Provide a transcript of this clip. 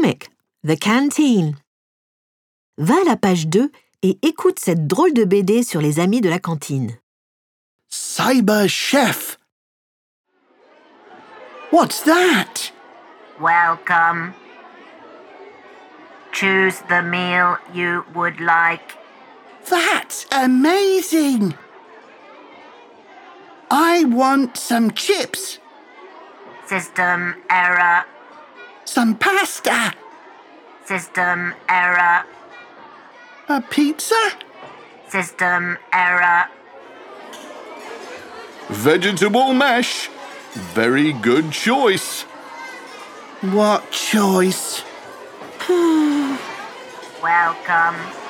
comic, The Canteen. Va à la page 2 et écoute cette drôle de BD sur les amis de la cantine. Cyber Chef. What's that? Welcome. Choose the meal you would like. That's amazing. I want some chips. System error. Some pasta. System error. A pizza? System error. Vegetable mash. Very good choice. What choice? Welcome.